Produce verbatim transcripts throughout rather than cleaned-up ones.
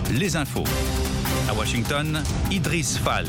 les infos. À Washington, Idriss Fall.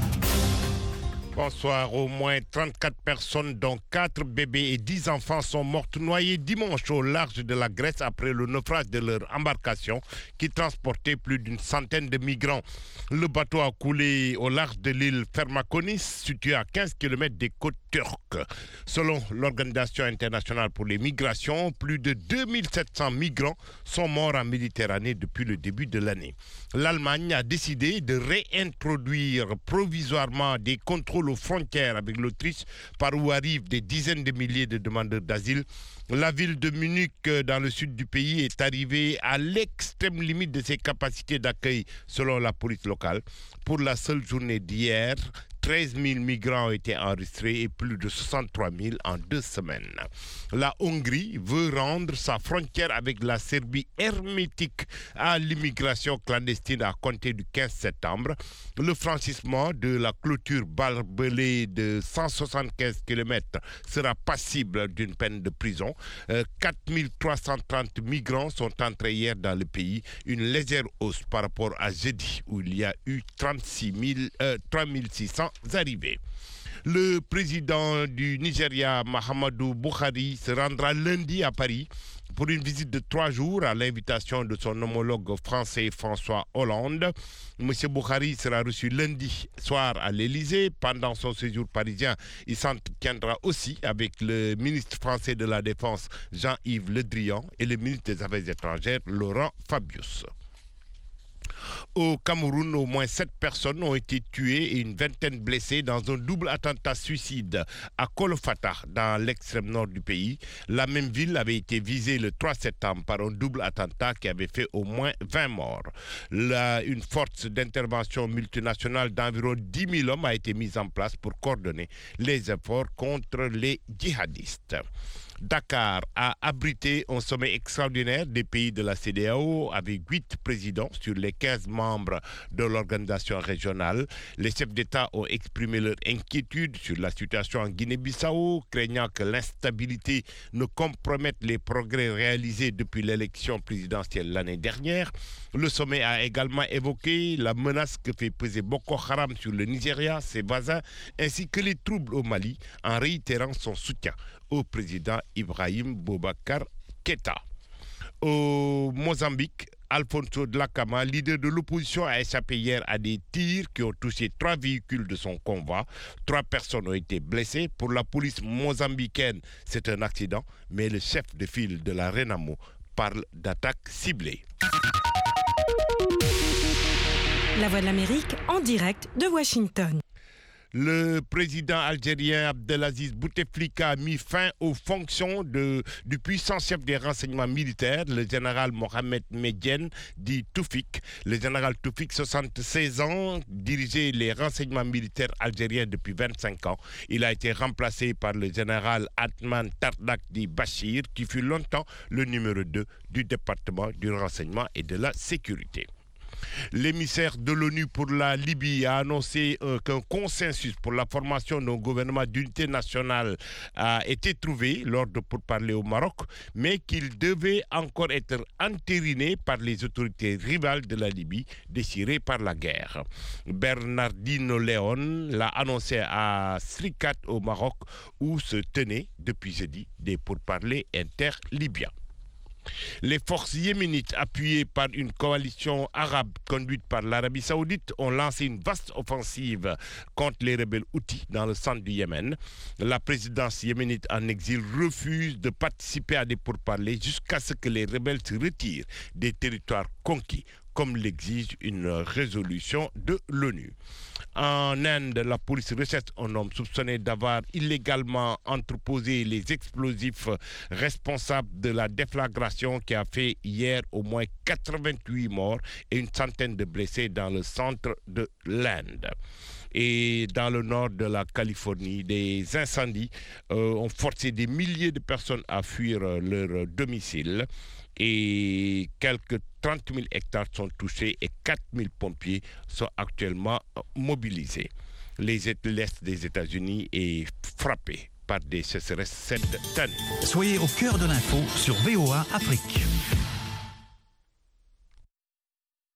Bonsoir. Au moins trente-quatre personnes, dont quatre bébés et dix enfants, sont mortes noyées dimanche au large de la Grèce après le naufrage de leur embarcation qui transportait plus d'une centaine de migrants. Le bateau a coulé au large de l'île Fermakonis, située à quinze kilomètres des côtes turques. Selon l'Organisation internationale pour les migrations, plus de deux mille sept cents migrants sont morts en Méditerranée depuis le début de l'année. L'Allemagne a décidé de réintroduire provisoirement des contrôles aux frontières avec l'Autriche, par où arrivent des dizaines de milliers de demandeurs d'asile. La ville de Munich, dans le sud du pays, est arrivée à l'extrême limite de ses capacités d'accueil, selon la police locale. Pour la seule journée d'hier, treize mille migrants ont été enregistrés et plus de soixante-trois mille en deux semaines. La Hongrie veut rendre sa frontière avec la Serbie hermétique à l'immigration clandestine à compter du quinze septembre. Le franchissement de la clôture barbelée de cent soixante-quinze kilomètres sera passible d'une peine de prison. Euh, quatre mille trois cent trente migrants sont entrés hier dans le pays, une légère hausse par rapport à jeudi où il y a eu trente-six mille, euh, trois mille six cents arrivés. Le président du Nigeria, Muhammadu Buhari, se rendra lundi à Paris pour une visite de trois jours à l'invitation de son homologue français François Hollande. Monsieur Buhari sera reçu lundi soir à l'Élysée. Pendant son séjour parisien, il s'entretiendra aussi avec le ministre français de la Défense, Jean-Yves Le Drian, et le ministre des Affaires étrangères, Laurent Fabius. Au Cameroun, au moins sept personnes ont été tuées et une vingtaine blessées dans un double attentat suicide à Kolofata, dans l'extrême nord du pays. La même ville avait été visée le trois septembre par un double attentat qui avait fait au moins vingt morts. Là, une force d'intervention multinationale d'environ dix mille hommes a été mise en place pour coordonner les efforts contre les djihadistes. Dakar a abrité un sommet extraordinaire des pays de la C E D E A O avec huit présidents sur les quinze membres de l'organisation régionale. Les chefs d'État ont exprimé leur inquiétude sur la situation en Guinée-Bissau, craignant que l'instabilité ne compromette les progrès réalisés depuis l'élection présidentielle l'année dernière. Le sommet a également évoqué la menace que fait peser Boko Haram sur le Nigeria, ses voisins, ainsi que les troubles au Mali, en réitérant son soutien au président Ibrahim Boubacar Keïta. Au Mozambique, Alfonso Dhlakama, leader de l'opposition, a échappé hier à des tirs qui ont touché trois véhicules de son convoi. Trois personnes ont été blessées. Pour la police mozambicaine, c'est un accident, mais le chef de file de la Renamo parle d'attaque ciblée. La Voix de l'Amérique en direct de Washington. Le président algérien Abdelaziz Bouteflika a mis fin aux fonctions de, du puissant chef des renseignements militaires, le général Mohamed Medjen, dit Toufik. Le général Toufik, soixante-seize ans, dirigeait les renseignements militaires algériens depuis vingt-cinq ans. Il a été remplacé par le général Atman Tardak dit Bachir, qui fut longtemps le numéro deux du département du renseignement et de la sécurité. L'émissaire de l'ONU pour la Libye a annoncé euh, qu'un consensus pour la formation d'un gouvernement d'unité nationale a été trouvé lors de pourparlers au Maroc, mais qu'il devait encore être entériné par les autorités rivales de la Libye déchirées par la guerre. Bernardino Leon l'a annoncé à Srikat au Maroc, où se tenaient depuis jeudi des pourparlers inter-libyens. Les forces yéménites, appuyées par une coalition arabe conduite par l'Arabie saoudite, ont lancé une vaste offensive contre les rebelles houthis dans le centre du Yémen. La présidence yéménite en exil refuse de participer à des pourparlers jusqu'à ce que les rebelles se retirent des territoires conquis, comme l'exige une résolution de l'ONU. En Inde, la police recherche un homme soupçonné d'avoir illégalement entreposé les explosifs responsables de la déflagration qui a fait hier au moins quatre-vingt-huit morts et une centaine de blessés dans le centre de l'Inde. Et dans le nord de la Californie, des incendies euh, ont forcé des milliers de personnes à fuir euh, leur domicile. Et quelques trente mille hectares sont touchés et quatre mille pompiers sont actuellement mobilisés. Les, L'Est des États-Unis est frappé par des sécheresses cette année. Soyez au cœur de l'info sur V O A Afrique.